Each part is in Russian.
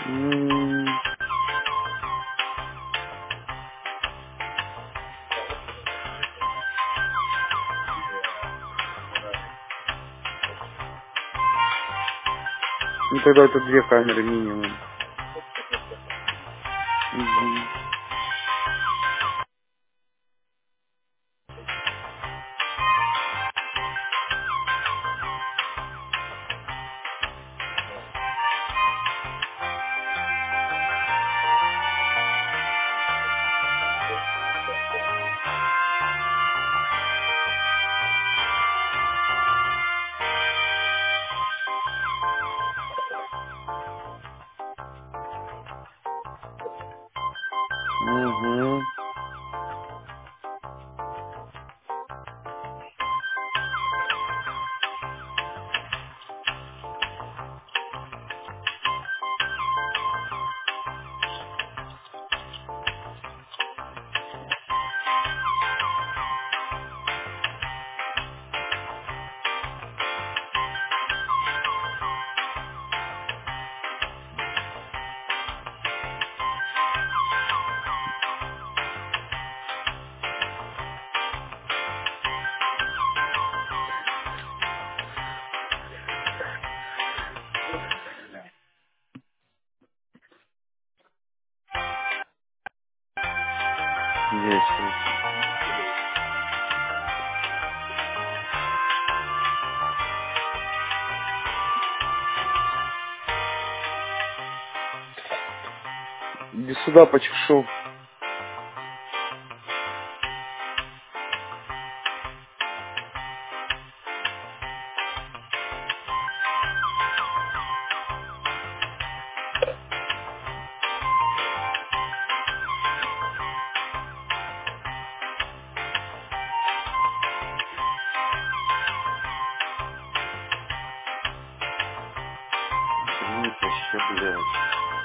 М, Ну тогда это две камеры минимум. Мгм. Мгм. Есть. Иди сюда, почешу. Охренеть вообще, блядь.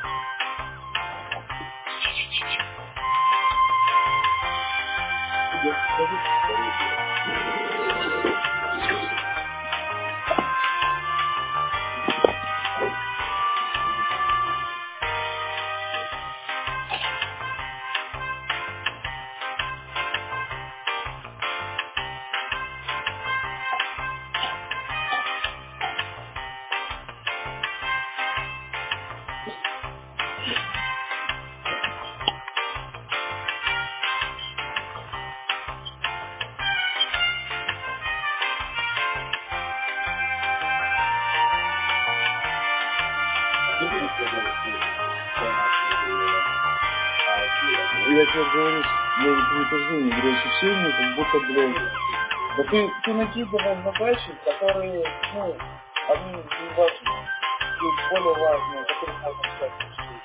Я тебе говорю, я не подожди, не говорю, ощущение, как будто, блядь. Да ты накидывал задачи, которые, ну, они не важны. Есть более важные, которые можно сейчас решить.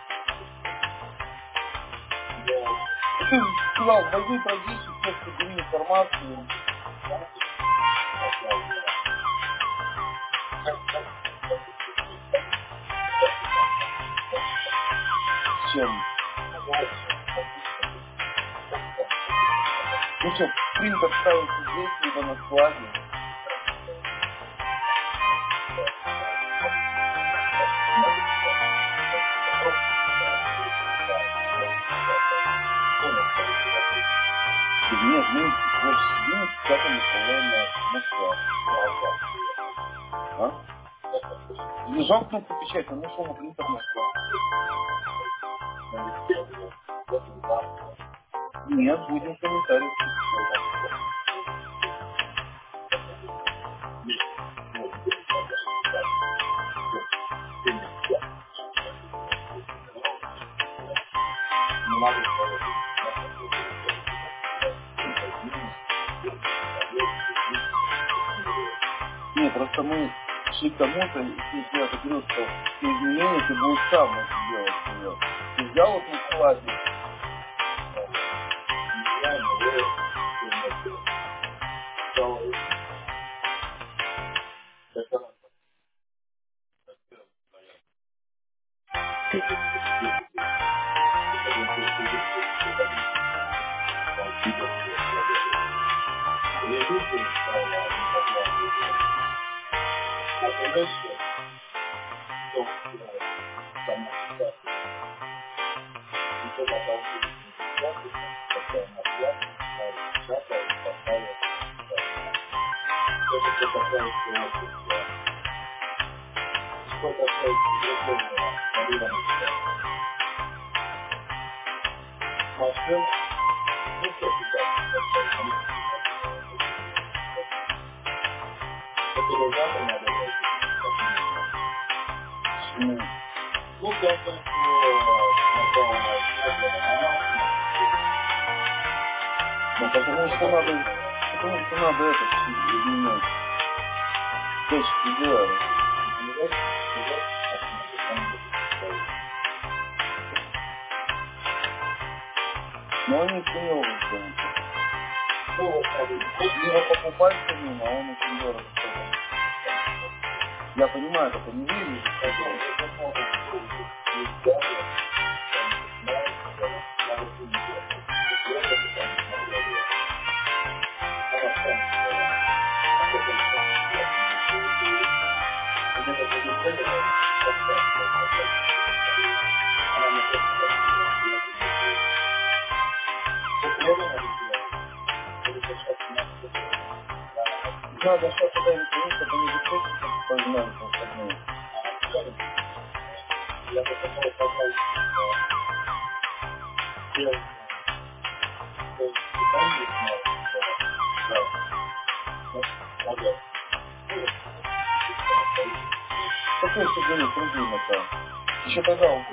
Ты сказал, возьми продюсер, все собери информацию. С чем? Ну что, принтер ставится здесь, либо на складе. Да нет, мы вот сидим, как мы выставляем на склад. А? Нажал кнопку печати, он нашел на принтер на склад. Нет, будем комментарий. Не надо. Нет, просто мы шли к тому-то, и я говорю, что все изменения ты будешь сам это делать свое. Ты взял вот на складе, Потому что надо это изменять. Точки зера. Но они все не могут сделать. Либо покупать самим, а он очень дорого. Я понимаю, это не выглядит. Надо что-то дать, чтобы не беспокоиться, познать остальное. Я попытался попасть в первый какой сегодня другие начал? Еще тогда он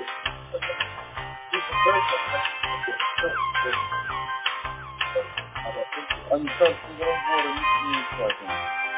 они стали разборы не искать.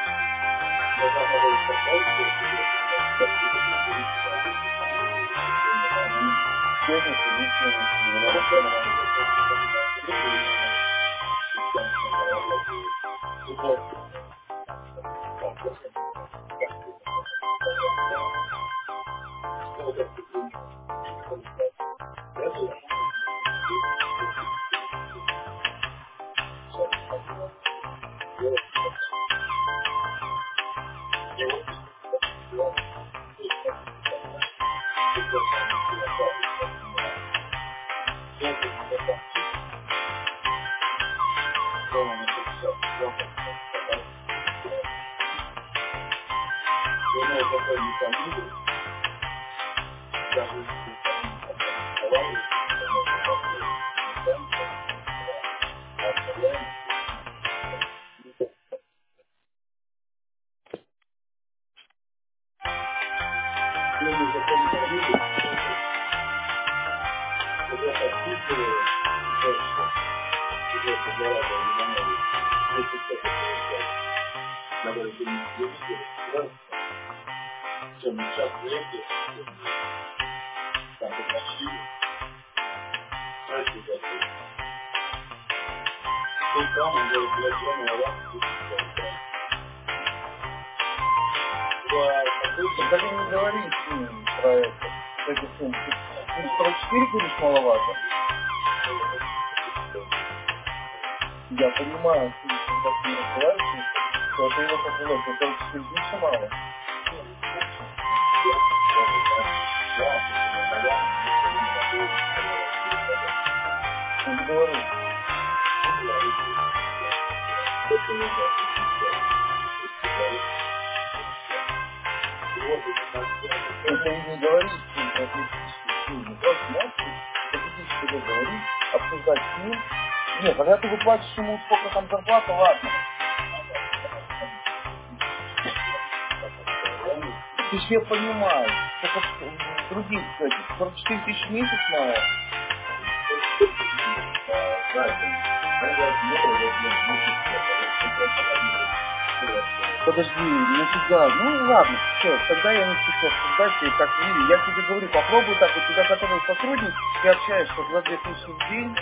Так и не говори с ним про это. Кстати, сын, ты 44 говоришь маловато? Я понимаю, ты когда ты не разбираешься, то ты его позволяешь, но 44 еще мало. Не говори. Это и не говорить с ним про критические силы, не просто начать критически говорить, обсуждать с ним. Нет, когда ты выплатишь ему сколько там зарплата, ладно. Ты же я понимаю, только других, кстати, 44 тысячи в месяц мало. Подожди, нафига? Ну ладно, все, тогда я не хочу обсуждать, и как видишь, я тебе говорю, попробуй так, у тебя который сотрудник, ты общаешься за 2000 в день.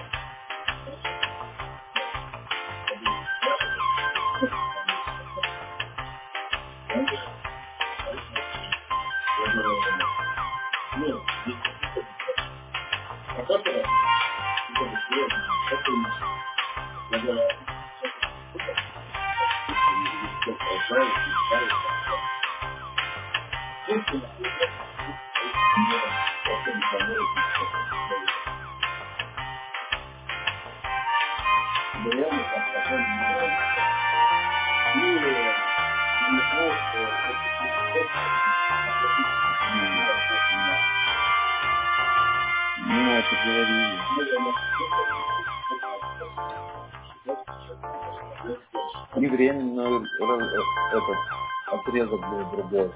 Ну, это говорили. И временно этот отрезок был другой.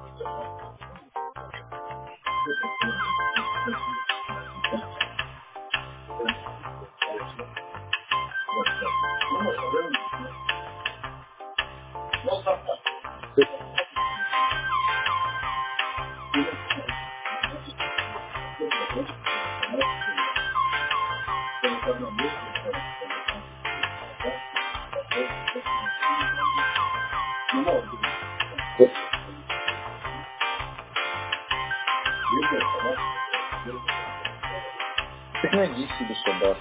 Так найди себе шабаш.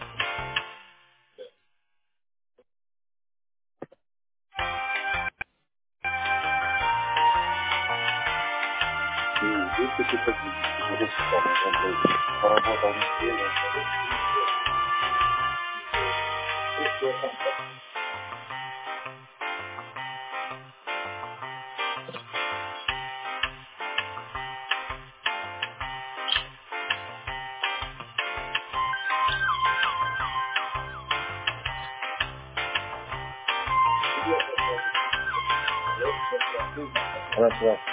Здесь такие позиции. Поработал неделю. Раз, раз.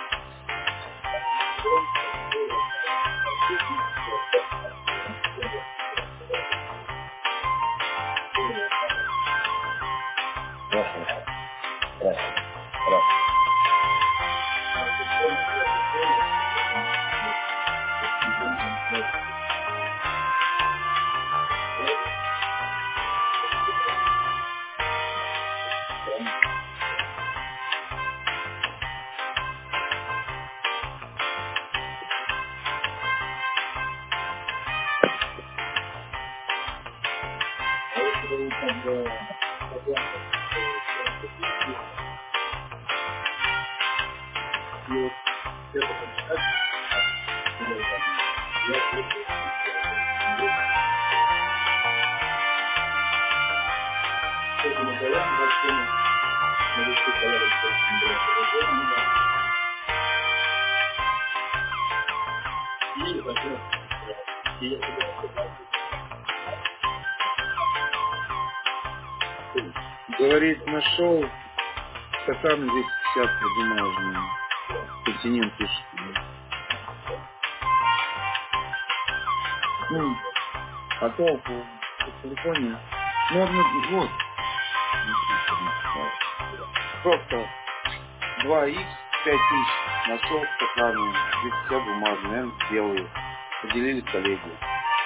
Раз, раз. Раз, раз. Говорит, нашел стакан 250 бумажный. Континент пишет. Ну, а толку в телефоне. Ну, вот. Просто 2х 5000 нашел стаканы 250 бумажные, наверное, белые. Поделили коллеги.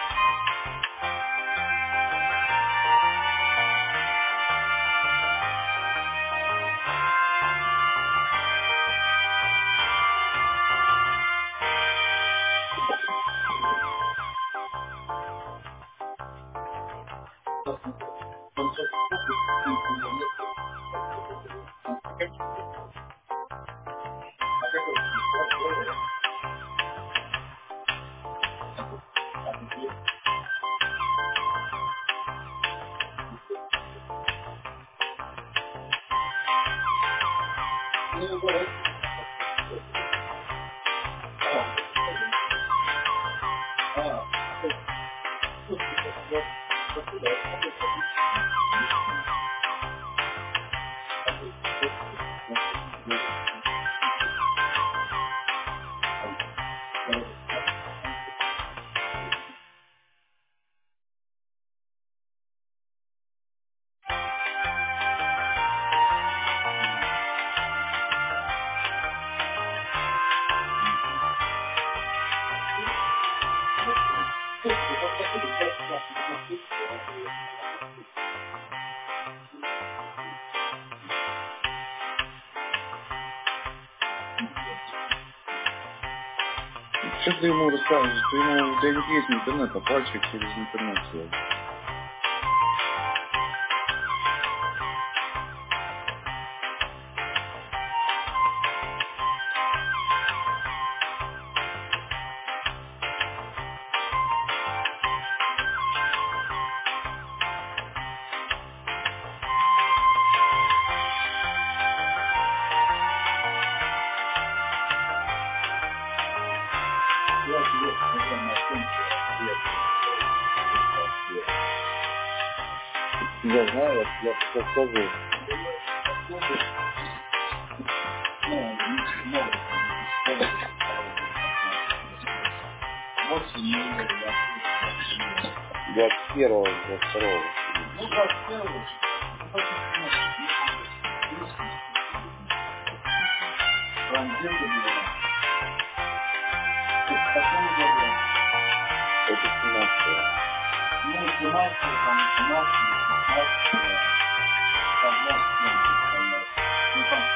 Что ты ему расскажешь? Ты ему, у тебя не есть интернет, а пальчик через интернет свой. Я тебе, наверное, оценку я знаю, я только скажу. Я с первого, до второго. Ну, как с первого. Это 17-го. Ну, 17 там, 17 16 там, 20 ну, там,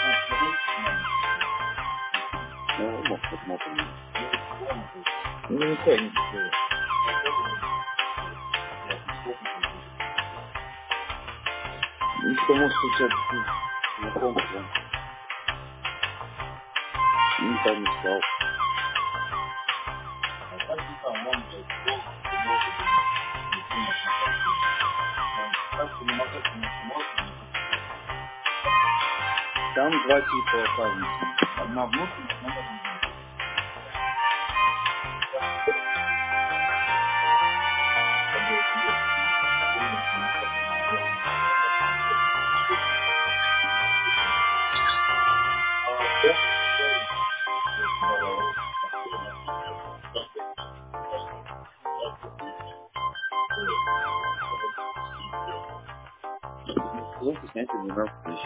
ну, может, посмотрим. Ну, не знаю, ничего. И потому что сейчас знакомство, и там искал. А так и там, он же, там два типа разницы. Одна внутренняя, одна внутренняя. Лучше снять 12 тысяч.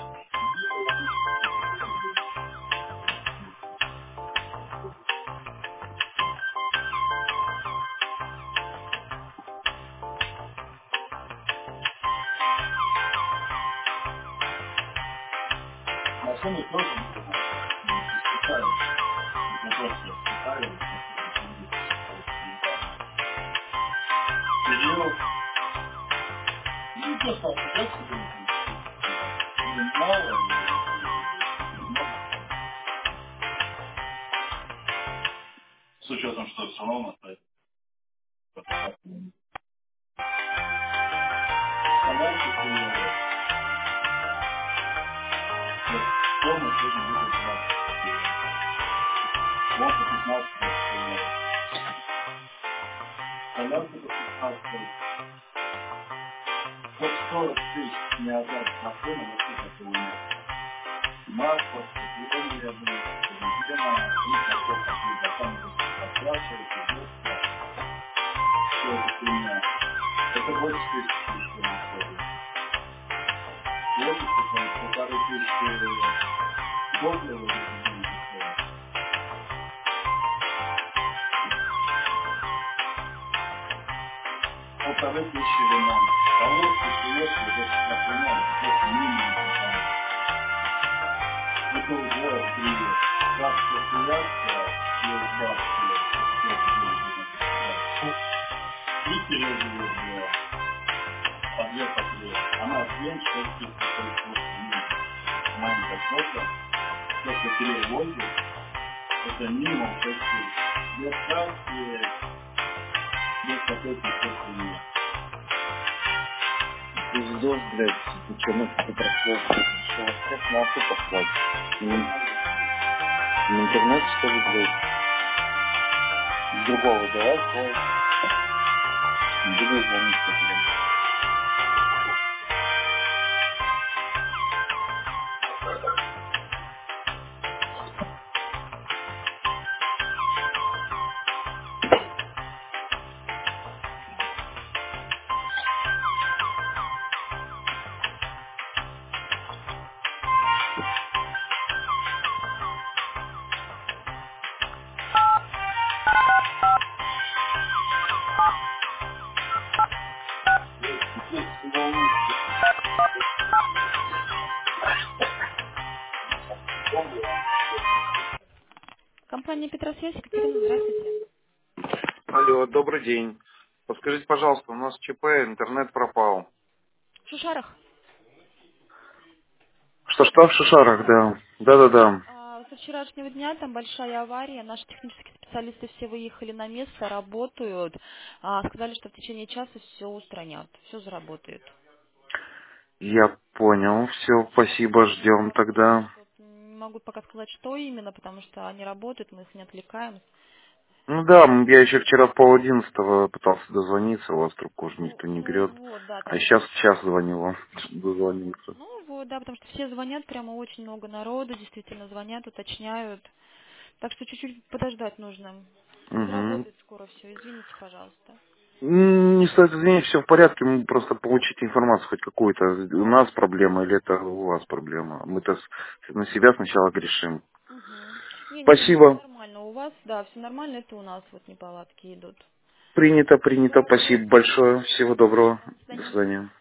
Машины тоже не специально. Это просто специально. Период. Ну, просто опять мало. С учетом, что все равно стоит. Подарки приняли. Дома сегодня будет 20. Может 15 приняли. Подарки по 15. Вот 40 тысяч не отдать машину, вообще такого нет. Масло, стекление, бензина, и такой какой-то там оплачивается, детство. Все это хуйня. Это больше тысячи еще выходит. Логика, там 1500 топлива, это деньги стоят. 1500 ремонт. Колодки, колодки, это например, просто минимум там. Это уже при бабской приятке, есть бабские, и переживет было. Подъехать ли. Она день, 6 тысяч, то есть просто маленькая срока. Только перевозит, это минимум 6 тысяч. Без краски, без какой-то степени. Пиздос, блядь, почему это прошло? Что вопрос на оху послать? В интернете, что ли, блядь? Другого давай, свой. Буду звонить, блядь. Компания Петросвязь, Екатерина, здравствуйте. Алло, добрый день. Подскажите, пожалуйста, у нас ЧП, интернет пропал. В Шушарах. Что в Шишарах, да. Да-да-да. Со вчерашнего дня там большая авария. Наши технические специалисты все выехали на место, работают. Сказали, что в течение часа все устранят, все заработает. Я понял. Все, спасибо, ждем тогда. Не могу пока сказать, что именно, потому что они работают, мы их не отвлекаем. Ну да, я еще вчера в 10:30 пытался дозвониться, у вас трубку уже никто не берет. Ну вот, да, А там сейчас час звонил вам, дозвониться. ну вот, да, потому что все звонят, прямо очень много народу, действительно звонят, уточняют. Так что чуть-чуть подождать нужно. Угу. Заработает скоро все, извините, пожалуйста. Не стоит извинить, все в порядке, мы просто получить информацию хоть какую-то. У нас проблема или это у вас проблема? Мы-то на себя сначала грешим. Угу. Не-не-не, все Спасибо. нормально. У вас, да, все нормально, это у нас вот неполадки идут. Принято, принято. Хорошо, Спасибо всего большое. доброго, до Всего доброго. свидания. До До свидания. свидания.